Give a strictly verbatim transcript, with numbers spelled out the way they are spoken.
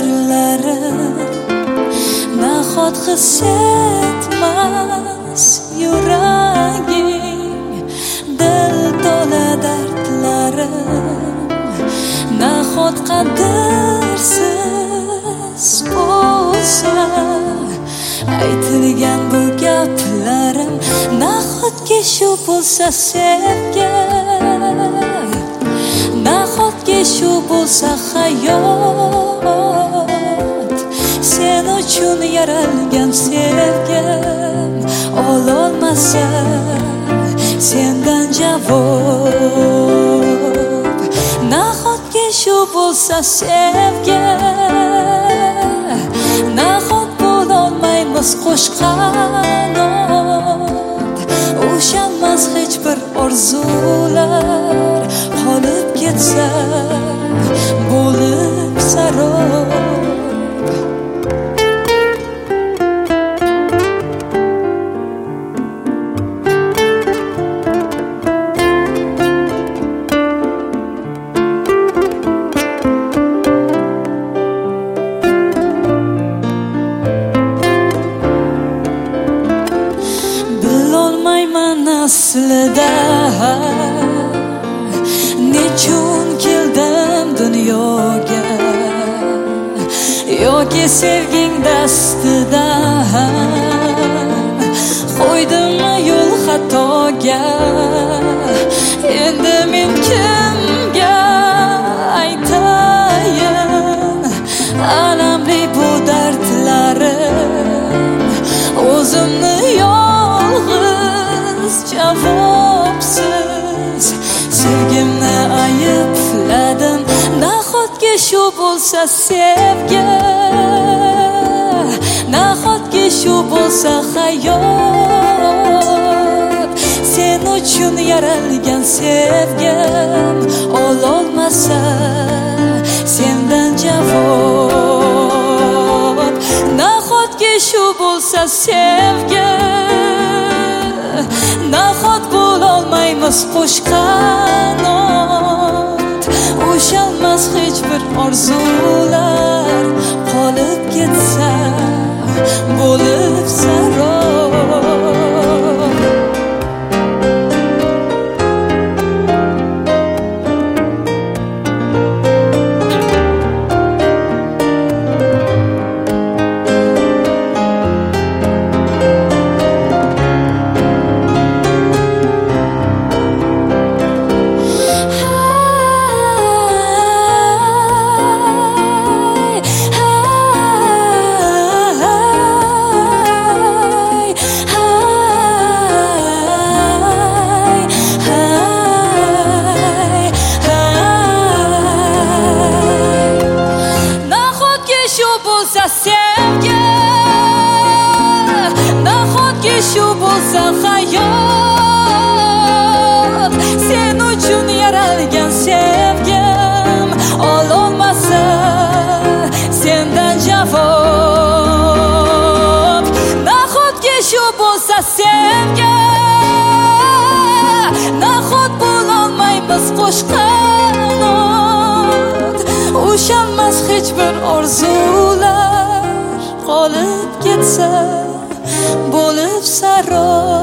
sirlarim nahot his etmas yuraging dil to'la dardlarim nahot qadrsiz bo'lsa aytilgan bu gaplarim nahotki shu bo'lsa sevgi nahotki shu bo'lsa hayot sen uchun yaralgan sevgim ololmasa sendan javob nahotki shu bo'lsa sevgi nahot bo'lolmaymiz qo'sh qanot ushanmas hech bir orzular qolib ketsa bo'lib sarob aslida nechun keldim dunyoga yoki sevging dastida qo'ydimmi yo'l xatoga endi men kimga aytayin alamli bu dardlarim o'zimni yolg'iz javobsiz sevgimni aybladim nahotki shu bo'lsa sevgi nahotki shu bo'lsa hayot sen uchun yaralgan sevgim ololmasa sendan javob nahotki shu bo'lsa sevgi nahot bo'lolmaymiz qo'sh qanot ushalmas hech bir orzular qolib ketsa bo'lib sarob sevgi nahotki shu bo'lsa hayot sen uchun yaralgan sevgim ololmasa sendan javob nahotki shu bo'lsa sevgi nahot bo'lolmaymiz qo'sh qanot ushalmas hech bir orzular qolib ketsa bo'lib sarob